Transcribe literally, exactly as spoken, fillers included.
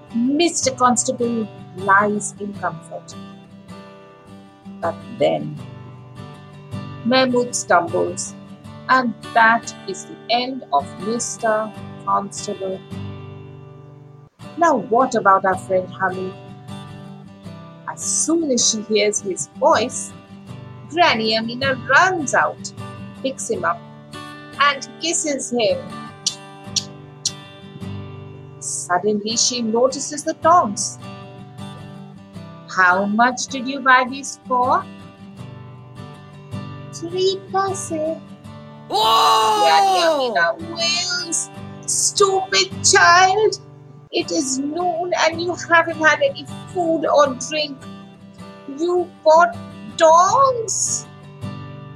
Mister Constable lies in comfort. But then Mahmood stumbles, and that is the end of Mister Constable. Now, what about our friend Hamid? As soon as she hears his voice, Granny Amina runs out, picks him up, and kisses him. Suddenly, she notices the tongs. How much did you buy these for? Three paise. Granny Amina wails, "Stupid child! It is noon and you haven't had any food or drink. You bought tongs."